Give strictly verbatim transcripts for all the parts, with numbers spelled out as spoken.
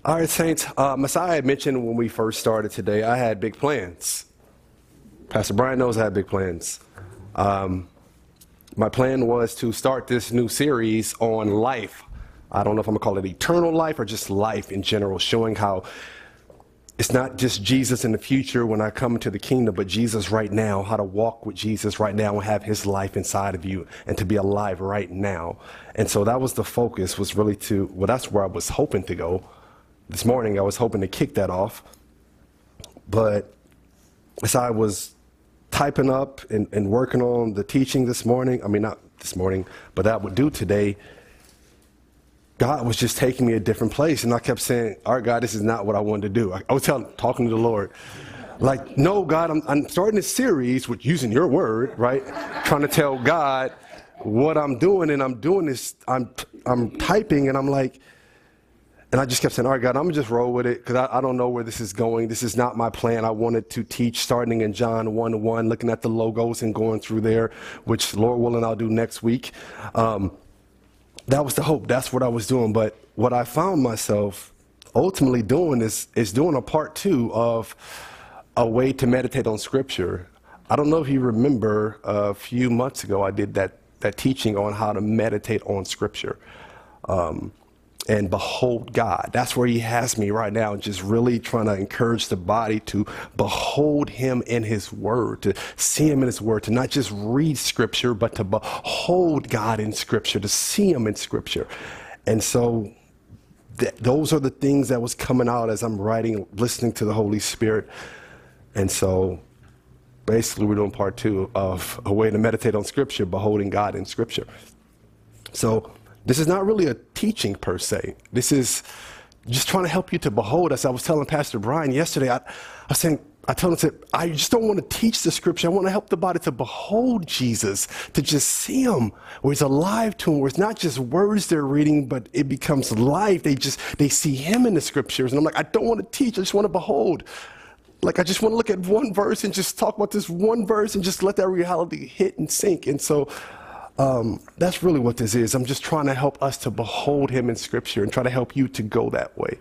All right, Saints. Uh, Messiah had mentioned when we first started today, I had big plans. Pastor Brian knows I had big plans. Um, my plan was to start this new series on life. I don't know if I'm going to call it eternal life or just life in general, showing how it's not just Jesus in the future when I come into the kingdom, but Jesus right now, how to walk with Jesus right now and have his life inside of you and to be alive right now. And so that was the focus, was really to, well, that's where I was hoping to go. This morning, I was hoping to kick that off. But as I was typing up and, and working on the teaching this morning, I mean, not this morning, but that I would do today, God was just taking me a different place. And I kept saying, all right, God, this is not what I wanted to do. I, I was telling, talking to the Lord, like, no, God, I'm, I'm starting this series with using your word, right? Trying to tell God what I'm doing. And I'm doing this, I'm, I'm typing and I'm like, and I just kept saying, all right, God, I'm going to just roll with it because I, I don't know where this is going. This is not my plan. I wanted to teach starting in John one one, looking at the logos and going through there, which Lord willing, I'll do next week. Um, That was the hope. That's what I was doing. But what I found myself ultimately doing is, is doing a part two of a way to meditate on Scripture. I don't know if you remember a few months ago, I did that, that teaching on how to meditate on Scripture. Um, and behold God. That's where he has me right now, just really trying to encourage the body to behold him in his word, to see him in his word, to not just read Scripture, but to behold God in Scripture, to see him in Scripture. And so th- those are the things that was coming out as I'm writing, listening to the Holy Spirit. And so basically we're doing part two of a way to meditate on Scripture, beholding God in Scripture. So this is not really a teaching per se. This is just trying to help you to behold us. I was telling Pastor Brian yesterday, I, I was saying, I told him, I just don't want to teach the Scripture. I want to help the body to behold Jesus, to just see him, where he's alive to him, where it's not just words they're reading, but it becomes life. They just, they see him in the Scriptures. And I'm like, I don't want to teach. I just want to behold. Like, I just want to look at one verse and just talk about this one verse and just let that reality hit and sink. And so Um, that's really what this is. I'm just trying to help us to behold him in Scripture and try to help you to go that way.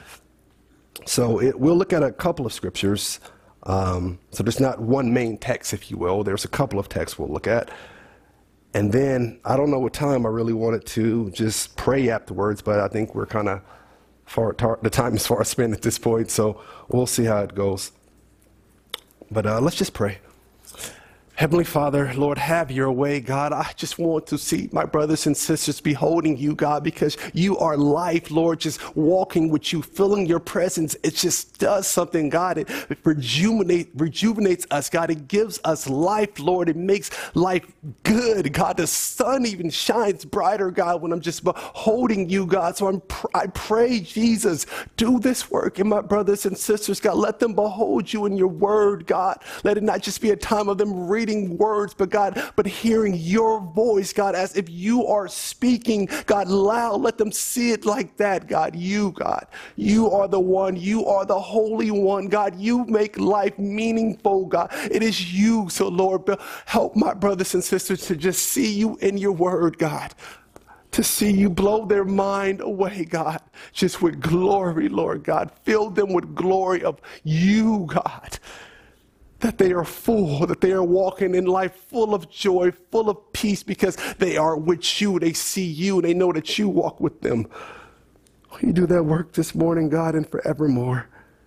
So it, we'll look at a couple of scriptures. Um, so there's not one main text, if you will. There's a couple of texts we'll look at. And then I don't know what time I really wanted to just pray afterwards, but I think we're kind of far, tar- the time is far spent at this point. So we'll see how it goes. But uh, let's just pray. Heavenly Father, Lord, have your way, God. I just want to see my brothers and sisters beholding you, God, because you are life, Lord, just walking with you, feeling your presence. It just does something, God. It, it rejuvenate, rejuvenates us, God. It gives us life, Lord. It makes life good, God. The sun even shines brighter, God, when I'm just beholding you, God. So I'm pr- I pray, Jesus, do this work in my brothers and sisters, God. Let them behold you in your word, God. Let it not just be a time of them reading words, but God, but hearing your voice, God, as if you are speaking, God, loud. Let them see it like that, God. You, God, you are the one. You are the Holy One, God. You make life meaningful, God. It is you. So, Lord, help my brothers and sisters to just see you in your word, God. To see you blow their mind away, God, just with glory, Lord God. Fill them with glory of you, God. That they are full, that they are walking in life full of joy, full of peace, because they are with you. They see you, and they know that you walk with them. Will you do that work this morning, God, and forevermore?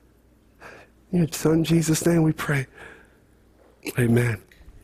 In your Son, Jesus' name, we pray. Amen.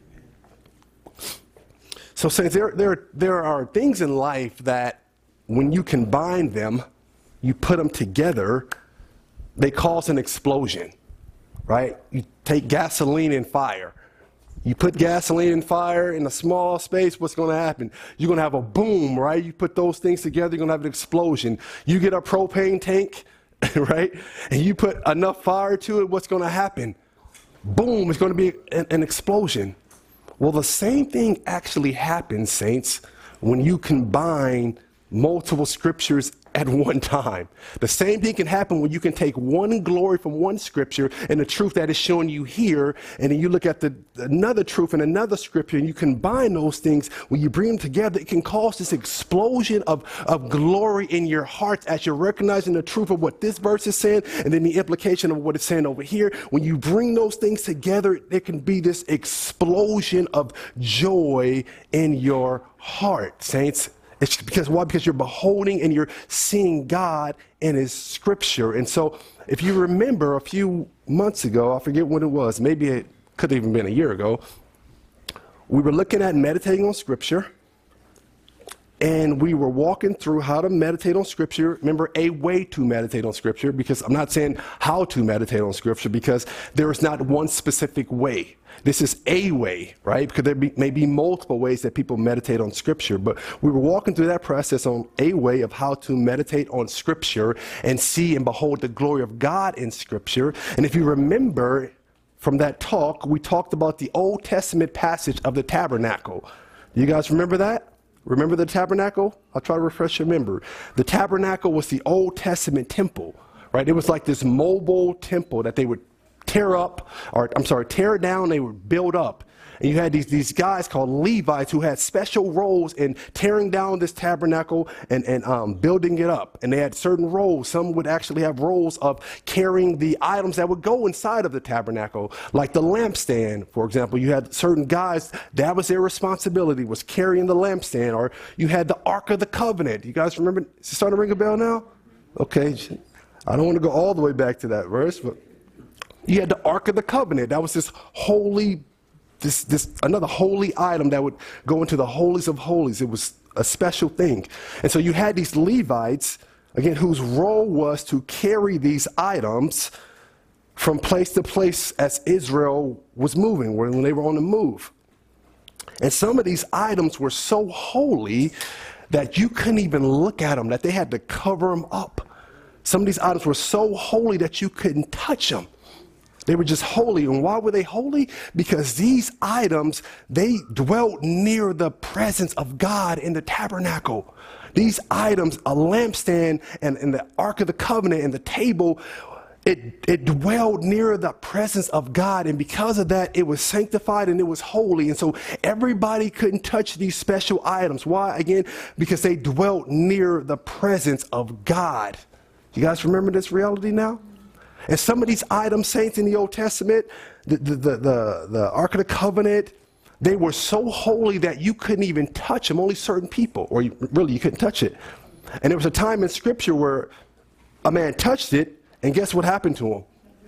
So, saints, there, there, there are things in life that when you combine them, you put them together, they cause an explosion. Right? You take gasoline and fire. You put gasoline and fire in a small space, what's going to happen? You're going to have a boom, right? You put those things together, you're going to have an explosion. You get a propane tank, right? And you put enough fire to it, what's going to happen? Boom, it's going to be an, an explosion. Well, the same thing actually happens, saints, when you combine multiple scriptures at one time. The same thing can happen when you can take one glory from one scripture and the truth that is showing you here, and then you look at the another truth in another scripture, and you combine those things. When you bring them together, it can cause this explosion of, of glory in your heart as you're recognizing the truth of what this verse is saying, and then the implication of what it's saying over here. When you bring those things together, there can be this explosion of joy in your heart, saints. It's because why? Because you're beholding and you're seeing God in his scripture. And so if you remember a few months ago, I forget when it was, maybe it could have even been a year ago, we were looking at meditating on scripture, and we were walking through how to meditate on scripture. Remember, a way to meditate on scripture, because I'm not saying how to meditate on scripture, because there is not one specific way. This is a way, right? Because there be, may be multiple ways that people meditate on scripture, but we were walking through that process on a way of how to meditate on scripture and see and behold the glory of God in scripture. And if you remember from that talk, we talked about the Old Testament passage of the tabernacle. You guys remember that? Remember the tabernacle? I'll try to refresh your memory. The tabernacle was the Old Testament temple, right? It was like this mobile temple that they would tear up, or I'm sorry, tear down, they would build up. And you had these, these guys called Levites who had special roles in tearing down this tabernacle and, and um, building it up. And they had certain roles. Some would actually have roles of carrying the items that would go inside of the tabernacle, like the lampstand, for example. You had certain guys, that was their responsibility, was carrying the lampstand. Or you had the Ark of the Covenant. You guys remember? Is it starting to ring a bell now? Okay. I don't want to go all the way back to that verse, but you had the Ark of the Covenant. That was this holy, this, this another holy item that would go into the holies of holies. It was a special thing. And so you had these Levites, again, whose role was to carry these items from place to place as Israel was moving, when they were on the move. And some of these items were so holy that you couldn't even look at them, that they had to cover them up. Some of these items were so holy that you couldn't touch them. They were just holy. And why were they holy? Because these items, they dwelt near the presence of God in the tabernacle. These items, a lampstand and, and the Ark of the Covenant and the table, it, it dwelled near the presence of God. And because of that, it was sanctified and it was holy. And so everybody couldn't touch these special items. Why? Again, because they dwelt near the presence of God. You guys remember this reality now? And some of these items, saints, in the Old Testament, the, the, the, the, the Ark of the Covenant, they were so holy that you couldn't even touch them. Only certain people, or you, really you couldn't touch it. And there was a time in Scripture where a man touched it, and guess what happened to him?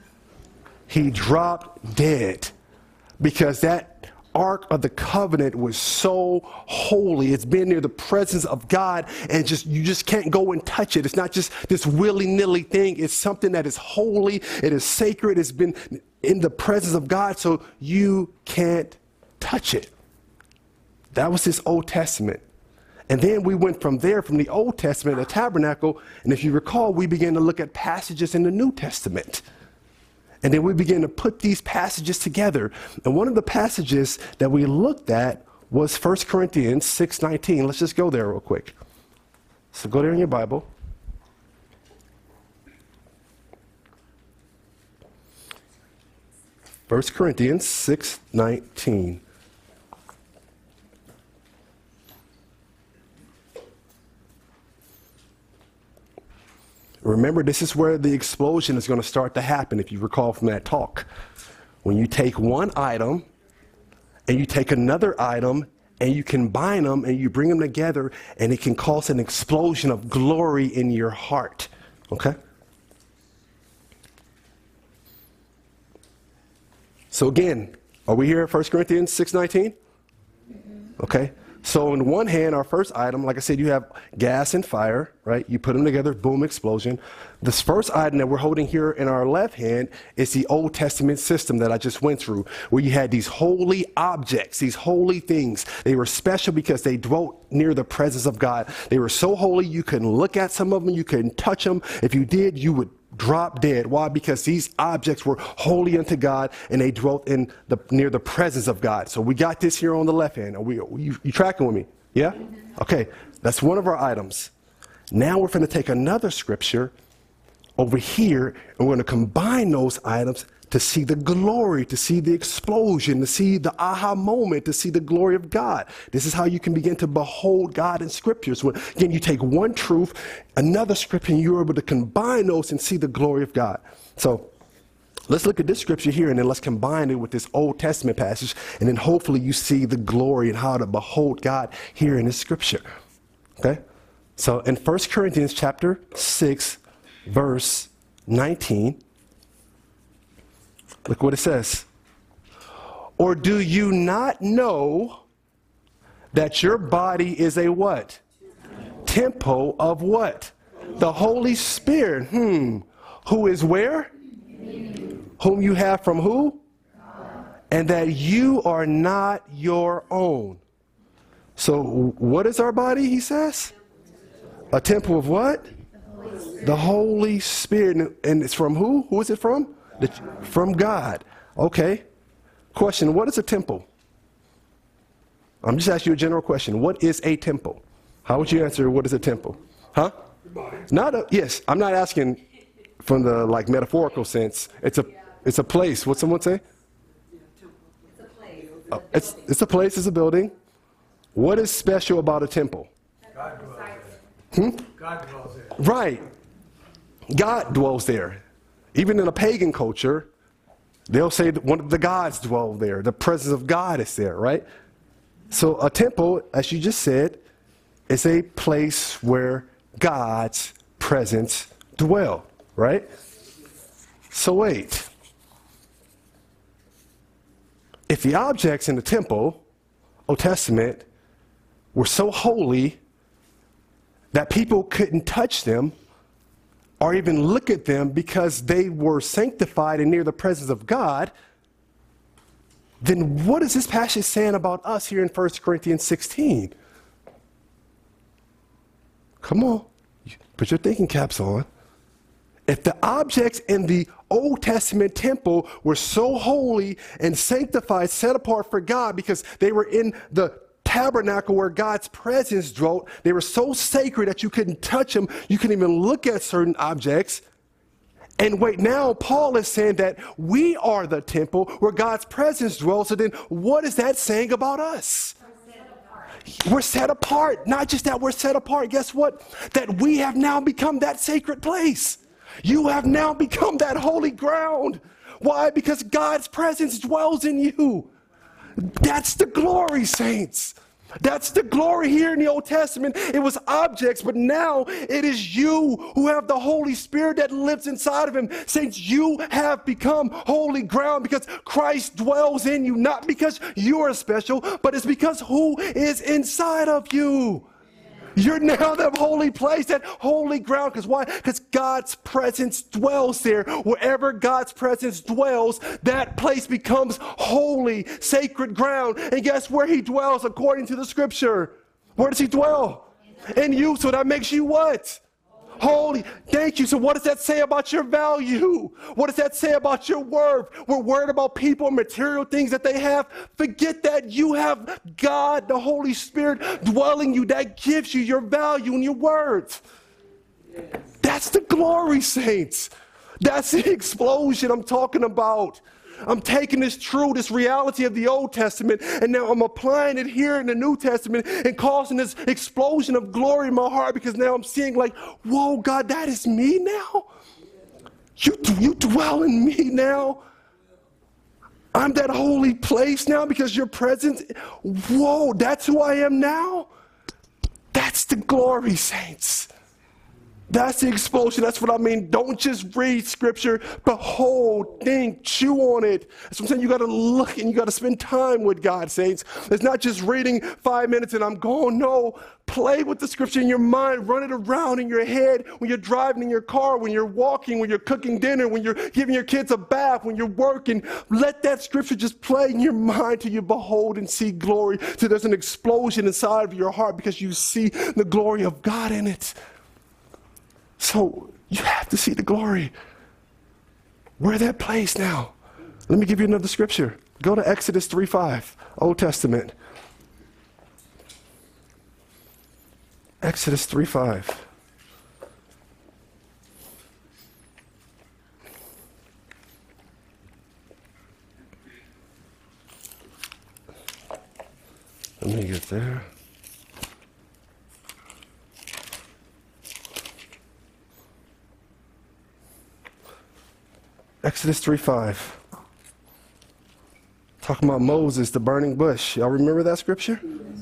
He dropped dead, because that Ark of the Covenant was so holy. It's been near the presence of God, and just you just can't go and touch it. It's not just this willy-nilly thing. It's something that is holy. It is sacred. It's been in the presence of God, so you can't touch it. That was this Old Testament. And then we went from there, from the Old Testament, the tabernacle, and if you recall, we began to look at passages in the New Testament. And then we began to put these passages together. And one of the passages that we looked at was First Corinthians six nineteen. Let's just go there real quick. So go there in your Bible. First Corinthians six nineteen. Remember, this is where the explosion is going to start to happen, if you recall from that talk. When you take one item and you take another item and you combine them and you bring them together, and it can cause an explosion of glory in your heart. Okay? So again, are we here at First Corinthians six nineteen? Okay. So on one hand, our first item, like I said, you have gas and fire, right? You put them together, boom, explosion. This first item that we're holding here in our left hand is the Old Testament system that I just went through, where you had these holy objects, these holy things. They were special because they dwelt near the presence of God. They were so holy you couldn't look at some of them, you couldn't touch them. If you did, you would drop dead. Why? Because these objects were holy unto God, and they dwelt in the near the presence of God. So we got this here on the left hand. Are we, you, you tracking with me? Yeah? Okay. That's one of our items. Now we're going to take another scripture over here, and we're going to combine those items to see the glory, to see the explosion, to see the aha moment, to see the glory of God. This is how you can begin to behold God in scriptures. When, again, you take one truth, another scripture, and you're able to combine those and see the glory of God. So let's look at this scripture here, and then let's combine it with this Old Testament passage, and then hopefully you see the glory and how to behold God here in this scripture. Okay? So in First Corinthians chapter six, verse nineteen, look what it says. Or do you not know that your body is a what? Temple of what? The Holy Spirit. Hmm. Who is where? Whom you have from who? And that you are not your own. So what is our body, he says? A temple of what? The Holy Spirit. And it's from who? Who is it from? The, from God. Okay. Question, what is a temple? I'm just asking you a general question. What is a temple? How would you answer what is a temple? Huh? Not a, yes, I'm not asking from the like metaphorical sense. It's a it's a place. What'd someone say? It's a place. Uh, it's, it's a place, it's a building. What is special about a temple? God dwells Hmm? there. God dwells there. Right. God dwells there. Even in a pagan culture, they'll say that one of the gods dwell there. The presence of God is there, right? So a temple, as you just said, is a place where God's presence dwell, right? So wait. If the objects in the temple, Old Testament, were so holy that people couldn't touch them or even look at them because they were sanctified and near the presence of God, then what is this passage saying about us here in First Corinthians sixteen? Come on, put your thinking caps on. If the objects in the Old Testament temple were so holy and sanctified, set apart for God because they were in the tabernacle where God's presence dwelt, they were so sacred that you couldn't touch them, you couldn't even look at certain objects. And wait, now Paul is saying that we are the temple where God's presence dwells. So then what is that saying about us? We're set apart. Not just that we're set apart. Guess what? That we have now become that sacred place. You have now become that holy ground. Why? Because God's presence dwells in you. That's the glory, saints. That's the glory here in the Old Testament. It was objects, but now it is you who have the Holy Spirit that lives inside of him. Saints, you have become holy ground because Christ dwells in you, not because you are special, but it's because who is inside of you. You're now that holy place, that holy ground. Because why? Because God's presence dwells there. Wherever God's presence dwells, that place becomes holy, sacred ground. And guess where he dwells according to the scripture? Where does he dwell? In you. So that makes you what? Holy. Thank you. So what does that say about your value? What does that say about your worth? We're worried about people and material things that they have. Forget that. You have God, the Holy Spirit, dwelling you. That gives you your value and your worth. That's the glory, saints. That's the explosion I'm talking about. I'm taking this true, this reality of the Old Testament, and now I'm applying it here in the New Testament and causing this explosion of glory in my heart because now I'm seeing like, whoa, God, that is me now? You, you dwell in me now? I'm that holy place now because your presence, whoa, that's who I am now? That's the glory, saints. That's the explosion. That's what I mean. Don't just read scripture, behold, think, chew on it. That's what I'm saying. You got to look and you got to spend time with God, saints. It's not just reading five minutes and I'm gone. No, play with the scripture in your mind. Run it around in your head when you're driving in your car, when you're walking, when you're cooking dinner, when you're giving your kids a bath, when you're working. Let that scripture just play in your mind till you behold and see glory. Till there's an explosion inside of your heart because you see the glory of God in it. So you have to see the glory. We're that place now. Let me give you another scripture. Go to Exodus three five, Old Testament. Exodus three five. Let me get there. Exodus three five. Talking about Moses, the burning bush. Y'all remember that scripture?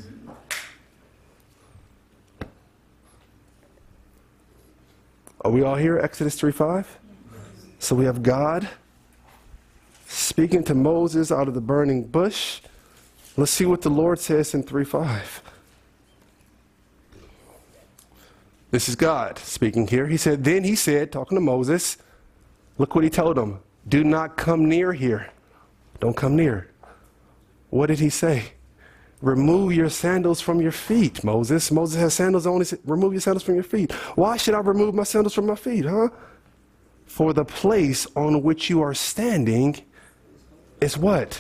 Are we all here? Exodus three five? So we have God speaking to Moses out of the burning bush. Let's see what the Lord says in three five. This is God speaking here. He said, then he said, talking to Moses, look what he told him. Do not come near here. Don't come near. What did he say? Remove your sandals from your feet, Moses. Moses has sandals on. He said, remove your sandals from your feet. Why should I remove my sandals from my feet, huh? For the place on which you are standing is what?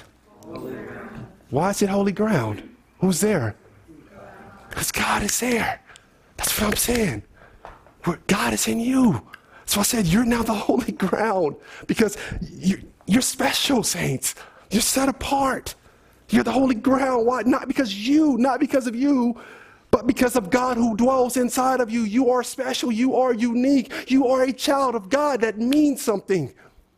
Why is it holy ground? Who's there? Because God is there. That's what I'm saying. Where God is in you. So I said, you're now the holy ground because you're, you're special, saints. You're set apart. You're the holy ground. Why? Not because you, not because of you, but because of God who dwells inside of you. You are special. You are unique. You are a child of God. That means something.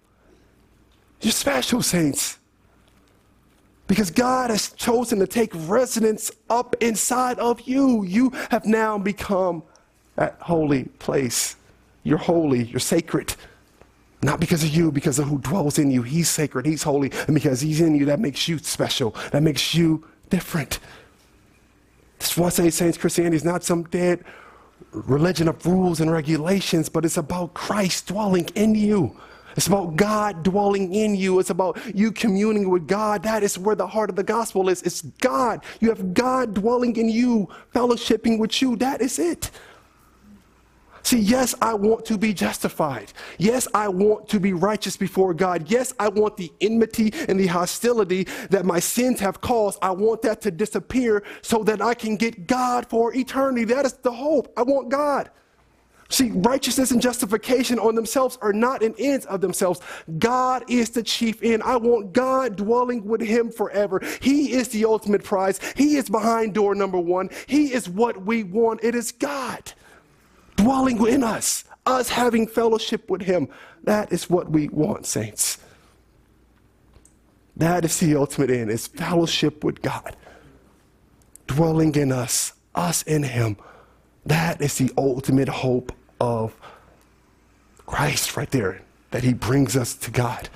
You're special, saints. Because God has chosen to take residence up inside of you. You have now become that holy place. You're holy. You're sacred. Not because of you, because of who dwells in you. He's sacred, he's holy, and because he's in you, that makes you special. That makes you different. That's why I say, saints, Christianity is not some dead religion of rules and regulations, but it's about Christ dwelling in you. It's about God dwelling in you. It's about you communing with God. That is where the heart of the gospel is. It's God. You have God dwelling in you, fellowshipping with you. That is it. See, yes, I want to be justified. Yes, I want to be righteous before God. Yes, I want the enmity and the hostility that my sins have caused. I want that to disappear so that I can get God for eternity. That is the hope. I want God. See, righteousness and justification on themselves are not an end of themselves. God is the chief end. I want God dwelling with him forever. He is the ultimate prize. He is behind door number one. He is what we want. It is God dwelling in us, us having fellowship with him. That is what we want, saints. That is the ultimate end, is fellowship with God. Dwelling in us, us in him. That is the ultimate hope of Christ right there, that he brings us to God.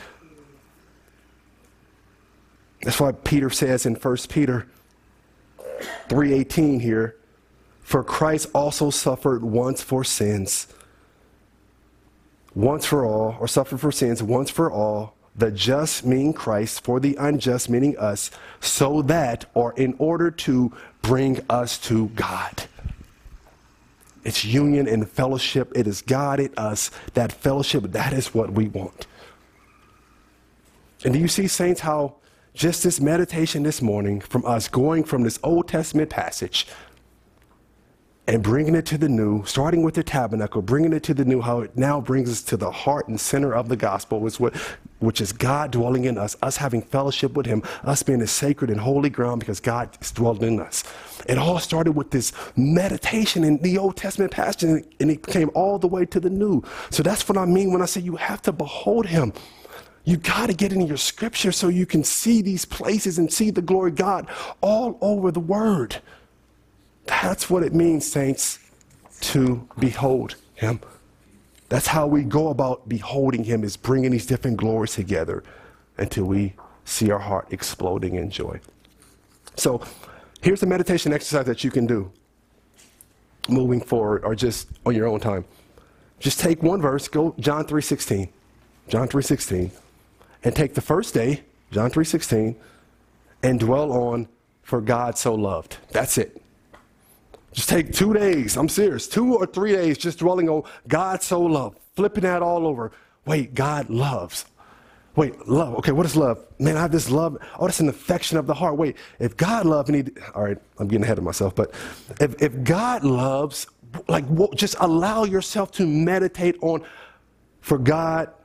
That's why Peter says in First Peter three eighteen here, for Christ also suffered once for sins, once for all, or suffered for sins once for all, the just meaning Christ, for the unjust meaning us, so that, or in order to bring us to God. It's union and fellowship. It is God in us. That fellowship, that is what we want. And do you see, saints, how just this meditation this morning from us going from this Old Testament passage and bringing it to the new, starting with the tabernacle, bringing it to the new, how it now brings us to the heart and center of the gospel, which, what, which is God dwelling in us, us having fellowship with him, us being a sacred and holy ground because God is dwelling in us. It all started with this meditation in the Old Testament passage, and it came all the way to the new. So that's what I mean when I say you have to behold him. You got to get into your scripture so you can see these places and see the glory of God all over the word. That's what it means, saints, to behold him. That's how we go about beholding him, is bringing these different glories together until we see our heart exploding in joy. So here's a meditation exercise that you can do moving forward or just on your own time. Just take one verse, go John three sixteen, John three sixteen, and take the first day, John three sixteen, and dwell on for God so loved. That's it. Just take two days, I'm serious, two or three days just dwelling on God so loved, flipping that all over. Wait, God loves. Wait, love. Okay, what is love? Man, I have this love. Oh, that's an affection of the heart. Wait, if God loved, and he, all right, I'm getting ahead of myself, but if, if God loves, like, just allow yourself to meditate on, for God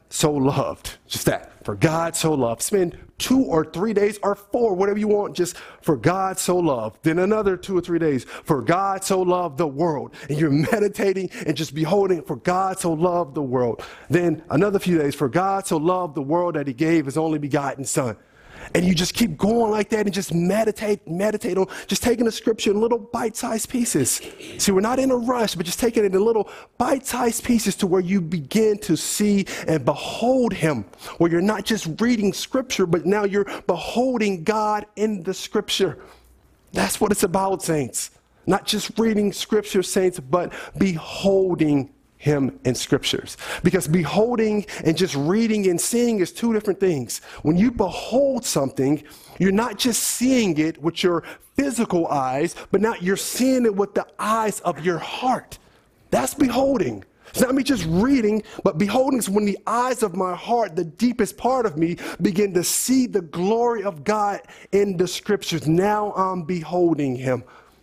so loved. Just that. For God so loved. Spend two or three days or four, whatever you want, just for God so loved. Then another two or three days, for God so loved the world. And you're meditating and just beholding, for God so loved the world. Then another few days, for God so loved the world that he gave his only begotten son. And you just keep going like that and just meditate, meditate on just taking the scripture in little bite-sized pieces. See, we're not in a rush, but just taking it in little bite-sized pieces to where you begin to see and behold him, where you're not just reading scripture, but now you're beholding God in the scripture. That's what it's about, saints. Not just reading scripture, saints, but beholding him in scriptures. Because beholding and just reading and seeing is two different things. When you behold something, you're not just seeing it with your physical eyes, but now you're seeing it with the eyes of your heart. That's beholding. It's not me just reading, but beholding is when the eyes of my heart, the deepest part of me, begin to see the glory of God in the scriptures. Now I'm beholding him.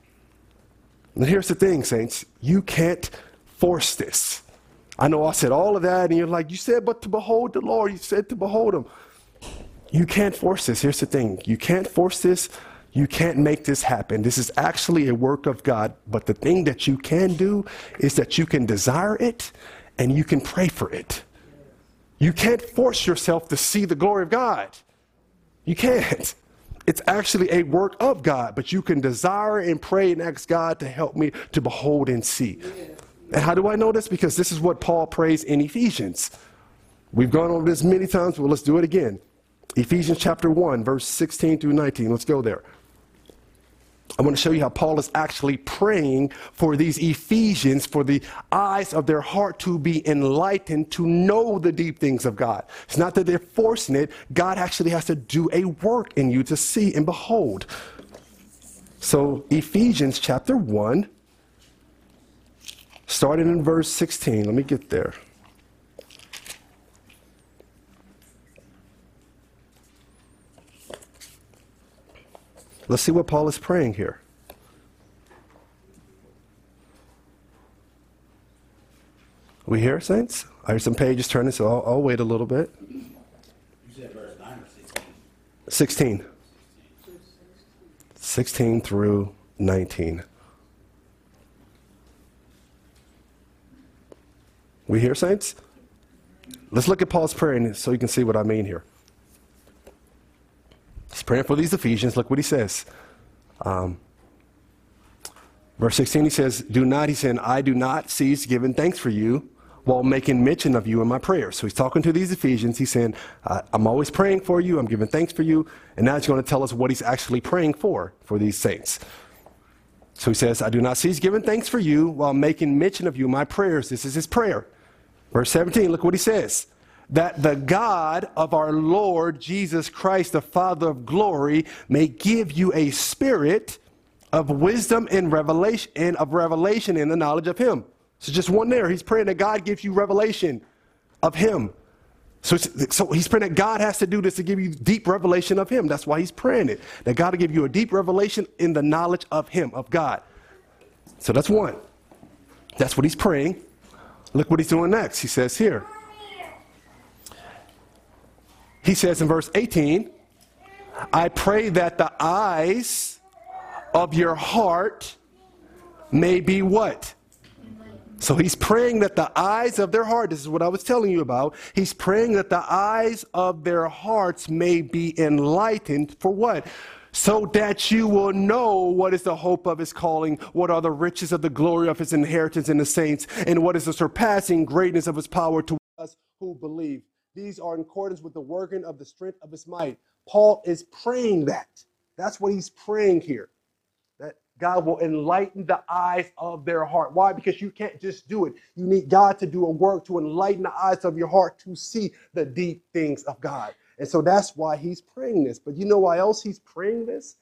And here's the thing, saints. You can't force this. I know I said all of that, and you're like, you said, but to behold the Lord, you said to behold him. You can't force this. Here's the thing. You can't force this. You can't make this happen. This is actually a work of God. But the thing that you can do is that you can desire it and you can pray for it. You can't force yourself to see the glory of God. You can't. It's actually a work of God, but you can desire and pray and ask God to help me to behold and see. And how do I know this? Because this is what Paul prays in Ephesians. We've gone over this many times, but let's do it again. Ephesians chapter one, verse sixteen through nineteen. Let's go there. I want to show you how Paul is actually praying for these Ephesians, for the eyes of their heart to be enlightened, to know the deep things of God. It's not that they're forcing it. God actually has to do a work in you to see and behold. So Ephesians chapter one, starting in verse sixteen. Let me get there. Let's see what Paul is praying here. We here, saints? I hear some pages turning, so I'll, I'll wait a little bit. You said verse nine or sixteen? sixteen. sixteen through nineteen. We here, saints? Let's look at Paul's prayer so you can see what I mean here. He's praying for these Ephesians. Look what he says. Um, verse sixteen, he says, do not, he said, I do not cease giving thanks for you while making mention of you in my prayers. So he's talking to these Ephesians. He's saying, uh, I'm always praying for you. I'm giving thanks for you. And now he's going to tell us what he's actually praying for, for these saints. So he says, I do not cease giving thanks for you while making mention of you in my prayers. This is his prayer. Verse seventeen, look what he says. That the God of our Lord Jesus Christ, the Father of glory, may give you a spirit of wisdom and revelation and of revelation in the knowledge of him. So just one there. He's praying that God gives you revelation of him. So, it's, so he's praying that God has to do this to give you deep revelation of him. That's why he's praying it. That God will give you a deep revelation in the knowledge of him, of God. So that's one. That's what he's praying. Look what he's doing next. He says here. He says in verse eighteen, I pray that the eyes of your heart may be what? So he's praying that the eyes of their heart, this is what I was telling you about. He's praying that the eyes of their hearts may be enlightened for what? So that you will know what is the hope of his calling, what are the riches of the glory of his inheritance in the saints, and what is the surpassing greatness of his power to us who believe. These are in accordance with the working of the strength of his might. Paul is praying that. That's what he's praying here. That God will enlighten the eyes of their heart. Why? Because you can't just do it. You need God to do a work to enlighten the eyes of your heart to see the deep things of God. And so that's why he's praying this. But you know why else he's praying this?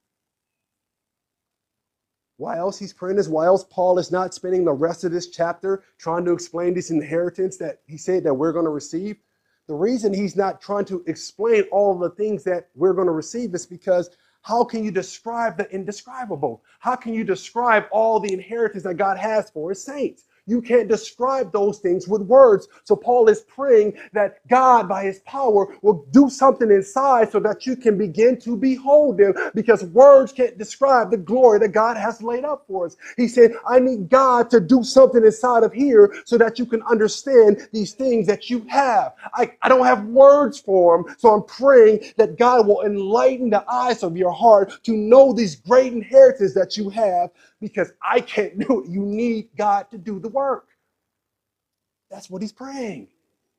Why else he's praying this? Why else Paul is not spending the rest of this chapter trying to explain this inheritance that he said that we're going to receive? The reason he's not trying to explain all the things that we're going to receive is because how can you describe the indescribable? How can you describe all the inheritance that God has for his saints? You can't describe those things with words. So Paul is praying that God, by his power, will do something inside so that you can begin to behold him, because words can't describe the glory that God has laid up for us. He said, I need God to do something inside of here so that you can understand these things that you have. I, I don't have words for them, so I'm praying that God will enlighten the eyes of your heart to know these great inheritance that you have, because I can't do it. You need God to do the work. That's what he's praying.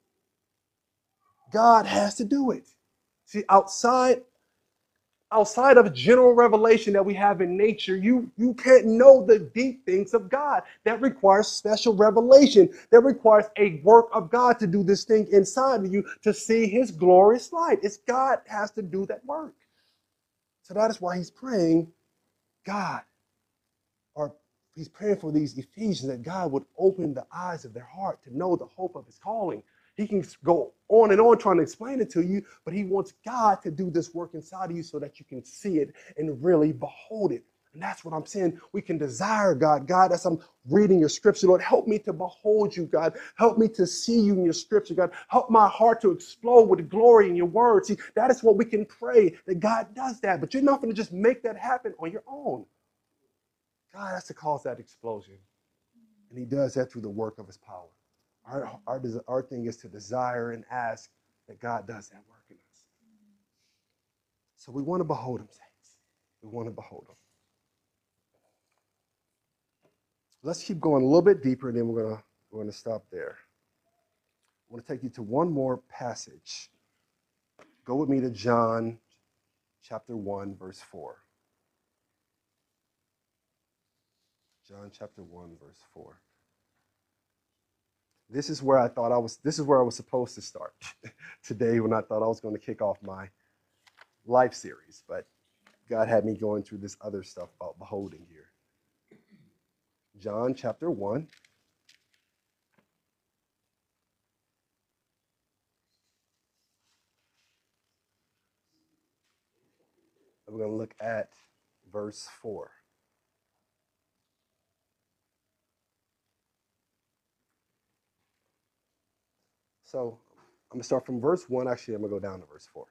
God has to do it. See, outside, outside of general revelation that we have in nature, you, you can't know the deep things of God. That requires special revelation. That requires a work of God to do this thing inside of you to see his glorious light. It's God has to do that work. So that is why he's praying, God, or he's praying for these Ephesians, that God would open the eyes of their heart to know the hope of his calling. He can go on and on trying to explain it to you, but he wants God to do this work inside of you so that you can see it and really behold it. And that's what I'm saying. We can desire God. God, as I'm reading your scripture, Lord, help me to behold you, God. Help me to see you in your scripture, God. Help my heart to explode with glory in your word. See, that is what we can pray, that God does that. But you're not going to just make that happen on your own. God has to cause that explosion. And he does that through the work of his power. Our, our, our thing is to desire and ask that God does that work in us. So we want to behold him, saints. We want to behold him. Let's keep going a little bit deeper, and then we're going to, we're going to stop there. I want to take you to one more passage. Go with me to John chapter one, verse four. John chapter one, verse four. This is where I thought I was, this is where I was supposed to start today, when I thought I was going to kick off my life series. But God had me going through this other stuff about beholding here. John chapter one. We're going to look at verse four. So I'm going to start from verse one. Actually, I'm going to go down to verse four.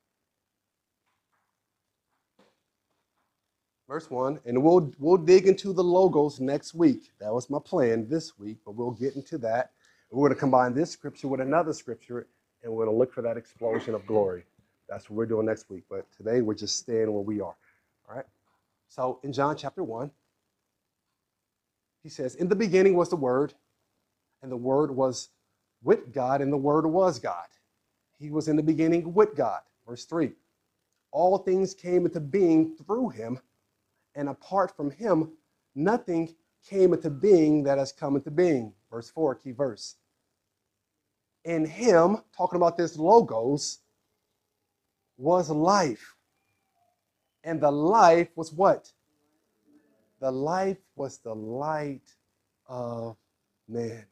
Verse one, and we'll we'll dig into the logos next week. That was my plan this week, but we'll get into that. We're going to combine this scripture with another scripture, and we're going to look for that explosion of glory. That's what we're doing next week. But today, we're just staying where we are. All right? So in John chapter one, he says, in the beginning was the Word, and the Word was with God, and the Word was God. He was in the beginning with God. Verse three, all things came into being through him, and apart from him, nothing came into being that has come into being. Verse four, key verse. In him, talking about this logos, was life. And the life was what? The life was the light of man.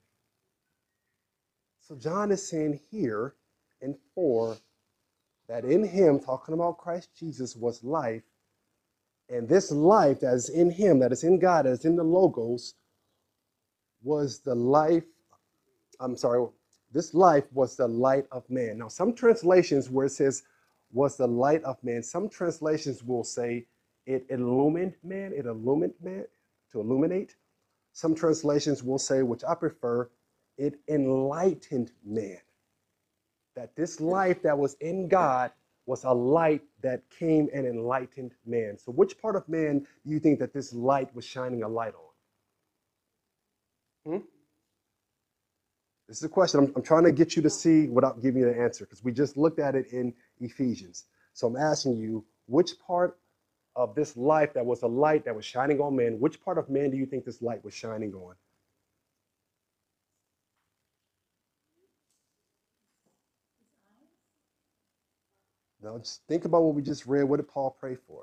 So John is saying here in four that in him, talking about Christ Jesus, was life. And this life that is in him, that is in God, that is in the logos, was the life, I'm sorry, this life was the light of man. Now, some translations where it says was the light of man, some translations will say it illumined man, it illumined man, to illuminate. Some translations will say, which I prefer, it enlightened man. That this life that was in God was a light that came and enlightened man. So which part of man do you think that this light was shining a light on? Hmm? This is a question. I'm, I'm trying to get you to see without giving you the answer, because we just looked at it in Ephesians. So I'm asking you, which part of this life that was a light that was shining on man, which part of man do you think this light was shining on? Now, just think about what we just read. What did Paul pray for?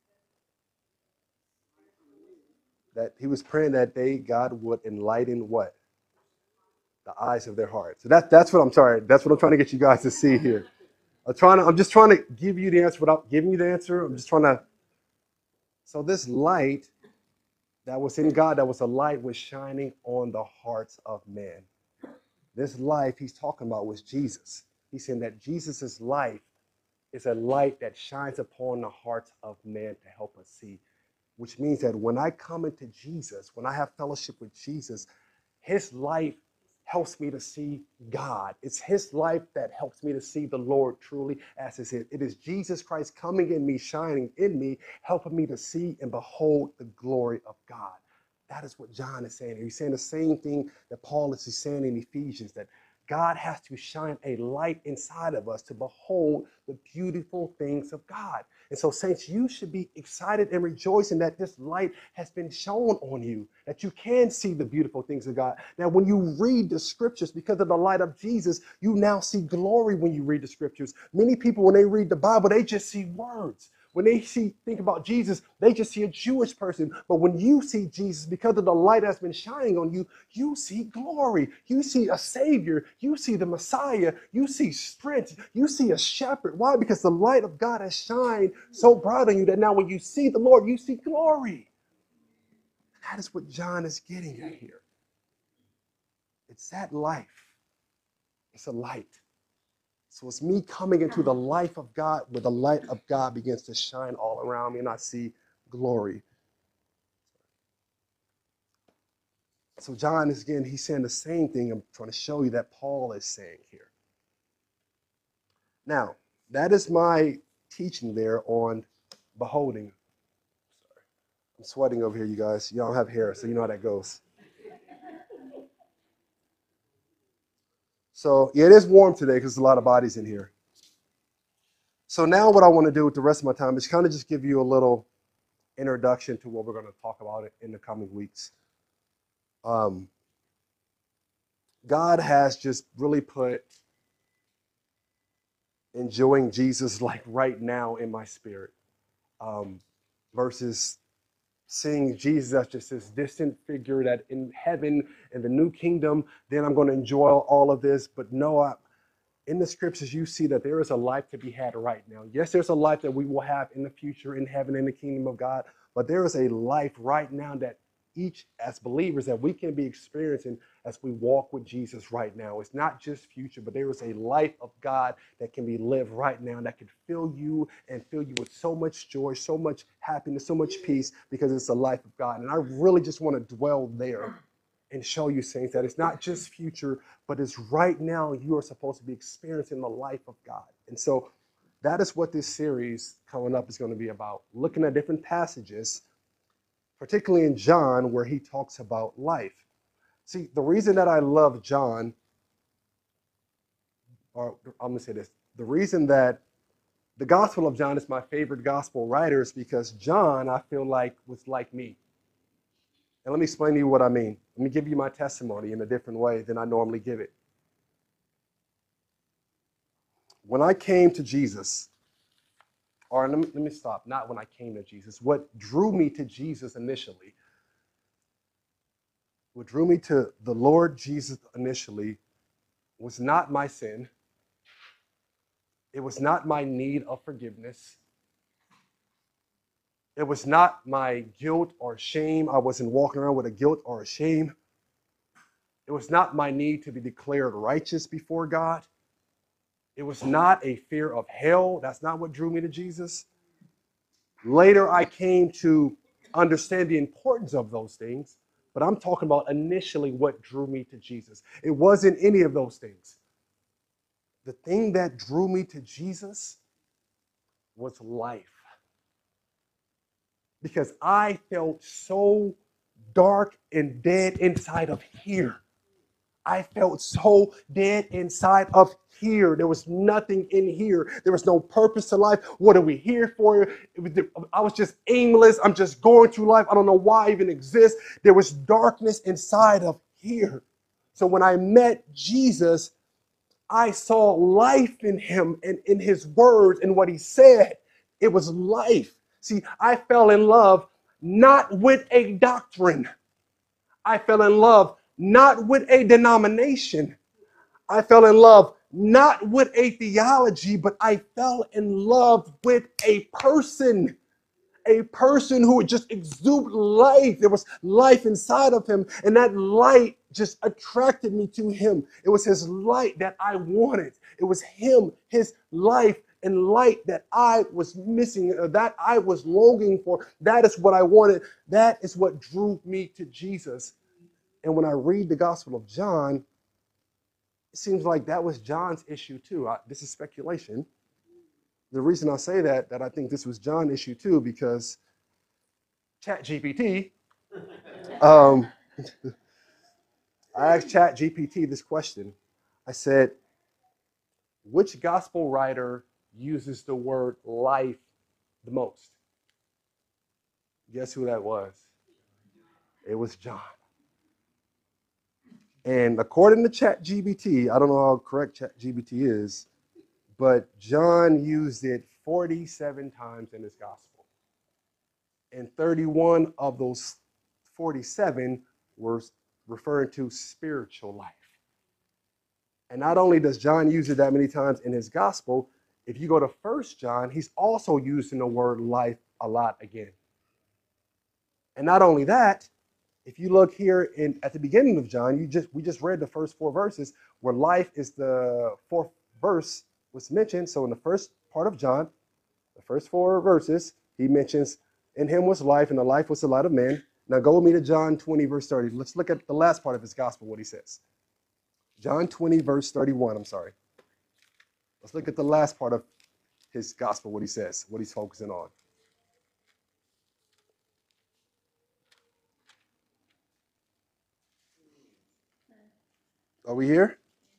That he was praying that they, God would enlighten what? The eyes of their heart. So that, that's what I'm sorry. That's what I'm trying to get you guys to see here. I'm trying to, I'm just trying to give you the answer without giving you the answer. I'm just trying to. So this light that was in God, that was a light was shining on the hearts of men. This life he's talking about was Jesus. He's saying that Jesus' life is a light that shines upon the hearts of men to help us see, which means that when I come into Jesus, when I have fellowship with Jesus, his life helps me to see God. It's his life that helps me to see the Lord truly as is. It is Jesus Christ coming in me, shining in me, helping me to see and behold the glory of God. That is what John is saying. He's saying the same thing that Paul is saying in Ephesians, that God has to shine a light inside of us to behold the beautiful things of God. And so, saints, you should be excited and rejoicing that this light has been shown on you, that you can see the beautiful things of God. Now, when you read the scriptures, because of the light of Jesus, you now see glory when you read the scriptures. Many people, when they read the Bible, they just see words. When they see, think about Jesus, they just see a Jewish person. But when you see Jesus, because of the light that's been shining on you, you see glory. You see a Savior. You see the Messiah. You see strength. You see a shepherd. Why? Because the light of God has shined so bright on you that now when you see the Lord, you see glory. That is what John is getting at here. It's that life. It's a light. So it's me coming into the life of God, where the light of God begins to shine all around me and I see glory. So John is, again, he's saying the same thing I'm trying to show you that Paul is saying here. Now, that is my teaching there on beholding. Sorry, I'm sweating over here, you guys. You don't have hair, so you know how that goes. So, yeah, it is warm today because there's a lot of bodies in here. So now what I want to do with the rest of my time is kind of just give you a little introduction to what we're going to talk about in the coming weeks. Um, God has just really put enjoying Jesus like right now in my spirit, um, versus seeing Jesus as just this distant figure that in heaven, in the new kingdom, then I'm going to enjoy all of this. But no, I, in the scriptures, you see that there is a life to be had right now. Yes, there's a life that we will have in the future in heaven, in the kingdom of God, but there is a life right now that each, as believers, that we can be experiencing as we walk with Jesus right now. It's not just future, but there is a life of God that can be lived right now that can fill you and fill you with so much joy, so much happiness, so much peace, because it's the life of God. And I really just want to dwell there and show you, saints, that it's not just future, but it's right now you are supposed to be experiencing the life of God. And so that is what this series coming up is going to be about, looking at different passages, particularly in John, where he talks about life. See, the reason that I love John, or I'm going to say this, the reason that the Gospel of John is my favorite gospel writer is because John, I feel like, was like me. And let me explain to you what I mean. Let me give you my testimony in a different way than I normally give it. When I came to Jesus, or let me, let me stop, not when I came to Jesus. What drew me to Jesus initially, what drew me to the Lord Jesus initially was not my sin. It was not my need of forgiveness. It was not my guilt or shame. I wasn't walking around with a guilt or a shame. It was not my need to be declared righteous before God. It was not a fear of hell. That's not what drew me to Jesus. Later, I came to understand the importance of those things, but I'm talking about initially what drew me to Jesus. It wasn't any of those things. The thing that drew me to Jesus was life. Because I felt so dark and dead inside of here. I felt so dead inside of here. There was nothing in here. There was no purpose to life. What are we here for? It was, I was just aimless. I'm just going through life. I don't know why I even exist. There was darkness inside of here. So when I met Jesus, I saw life in him and in his words and what he said. It was life. See, I fell in love not with a doctrine. I fell in love not with a denomination. I fell in love not with a theology, but I fell in love with a person, a person who would just exude life. There was life inside of him, and that light just attracted me to him. It was his light that I wanted. It was him, his life and light that I was missing, uh, that I was longing for. That is what I wanted. That is what drew me to Jesus. And when I read the Gospel of John, it seems like that was John's issue too. I, this is speculation. The reason I say that, that I think this was John's issue too, because ChatGPT, um, I asked ChatGPT this question. I said, which gospel writer uses the word life the most? Guess who that was? It was John. And according to ChatGPT, I don't know how correct ChatGPT is, but John used it forty-seven times in his gospel. And thirty-one of those forty-seven were referring to spiritual life. And not only does John use it that many times in his gospel, if you go to First John, he's also using the word life a lot again. And not only that, if you look here in at the beginning of John, you just we just read the first four verses where life is the fourth verse was mentioned. So in the first part of John, the first four verses, he mentions in him was life, and the life was the light of man. Now go with me to John twenty, verse thirty. Let's look at the last part of his gospel, what he says. John twenty, verse thirty-one, I'm sorry. Let's look at the last part of his gospel, what he says, what he's focusing on. Are we here?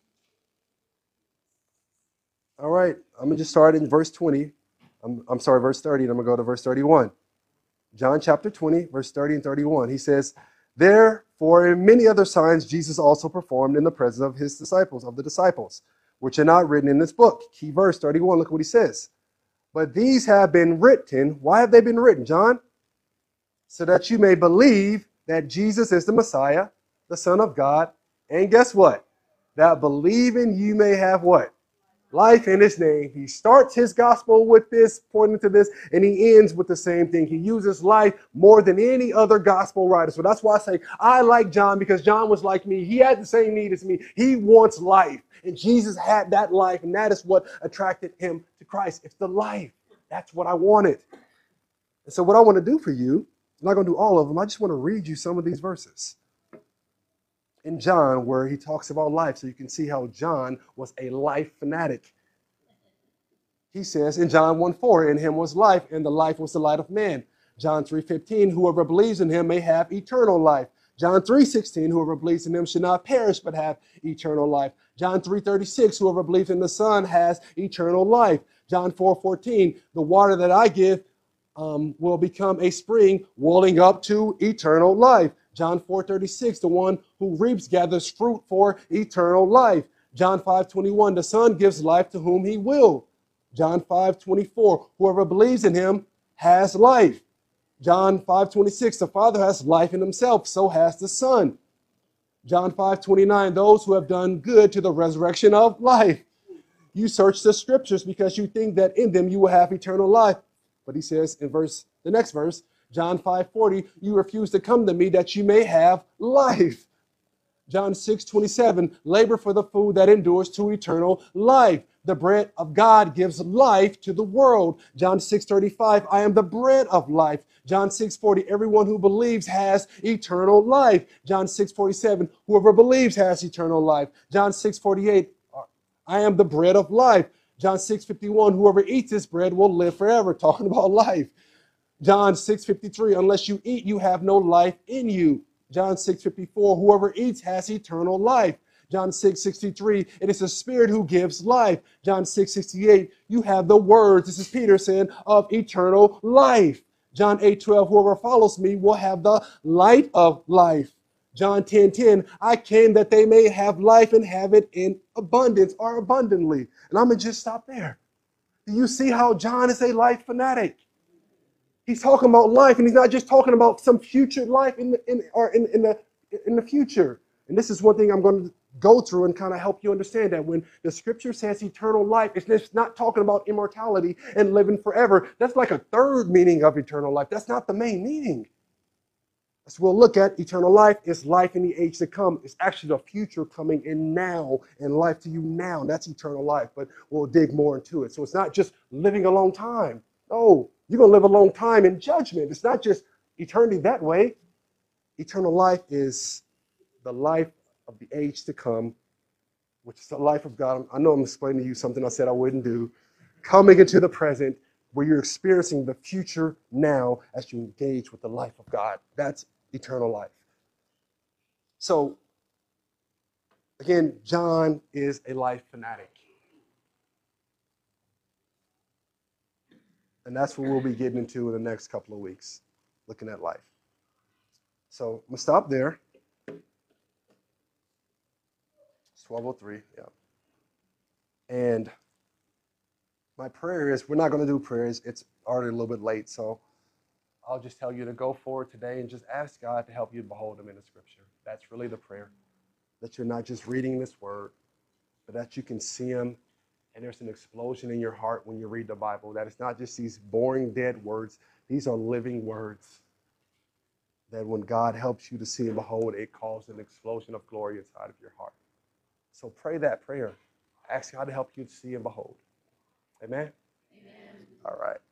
All right, I'm going to just start in verse twenty. I'm, I'm sorry, verse thirty, and I'm going to go to verse thirty-one. John chapter twenty, verse thirty and thirty-one. He says, therefore, in many other signs Jesus also performed in the presence of his disciples, of the disciples, which are not written in this book. Key verse thirty-one, look what he says. But these have been written. Why have they been written, John? So that you may believe that Jesus is the Messiah, the Son of God. And guess what? That believing you may have what? Life in his name. He starts his gospel with this, pointing to this, and he ends with the same thing. He uses life more than any other gospel writer. So that's why I say I like John, because John was like me. He had the same need as me. He wants life. And Jesus had that life, and that is what attracted him to Christ. It's the life. That's what I wanted. And so what I want to do for you, I'm not going to do all of them. I just want to read you some of these verses in John where he talks about life, so you can see how John was a life fanatic. He says in John one four, in him was life, and the life was the light of man. John three fifteen, whoever believes in him may have eternal life. John three sixteen, whoever believes in him should not perish but have eternal life. John three thirty-six, whoever believes in the Son has eternal life. John four fourteen, the water that I give um, will become a spring welling up to eternal life. John four thirty-six, the one who reaps gathers fruit for eternal life. John five twenty-one, the Son gives life to whom he will. John five twenty-four, whoever believes in him has life. John five twenty-six, the Father has life in himself, so has the Son. John five twenty-nine, those who have done good to the resurrection of life. You search the scriptures because you think that in them you will have eternal life. But he says in verse, the next verse, John five forty, you refuse to come to me that you may have life. John six twenty-seven, labor for the food that endures to eternal life. The bread of God gives life to the world. John six thirty-five, I am the bread of life. John six forty, everyone who believes has eternal life. John six forty-seven, whoever believes has eternal life. John six forty-eight, I am the bread of life. John six fifty-one, whoever eats this bread will live forever. Talking about life. John six fifty-three, unless you eat, you have no life in you. John six fifty-four, whoever eats has eternal life. John six sixty-three, it is the Spirit who gives life. John six sixty-eight, you have the words, this is Peter saying, of eternal life. John eight twelve, whoever follows me will have the light of life. John ten ten, I came that they may have life and have it in abundance or abundantly. And I'm going to just stop there. Do you see how John is a life fanatic? He's talking about life, and he's not just talking about some future life in the in or in, in the in the future. And this is one thing I'm going to go through and kind of help you understand that when the scripture says eternal life, it's just not talking about immortality and living forever. That's like a third meaning of eternal life. That's not the main meaning. As we'll look at, eternal life is life in the age to come. It's actually the future coming in now and life to you now. That's eternal life, but we'll dig more into it. So it's not just living a long time. No, you're going to live a long time in judgment. It's not just eternity that way. Eternal life is the life of the age to come, which is the life of God. I know I'm explaining to you something I said I wouldn't do. Coming into the present, where you're experiencing the future now as you engage with the life of God. That's eternal life. So, again, John is a life fanatic. And that's what we'll be getting into in the next couple of weeks, looking at life. So, I'm going to stop there. It's twelve oh three, yeah. And my prayer is, we're not going to do prayers. It's already a little bit late, so I'll just tell you to go forward today and just ask God to help you behold him in the scripture. That's really the prayer. That you're not just reading this word, but that you can see him, and there's an explosion in your heart when you read the Bible. That it's not just these boring, dead words. These are living words. That when God helps you to see and behold, it causes an explosion of glory inside of your heart. So pray that prayer. Ask God to help you to see and behold. Amen? Amen. All right.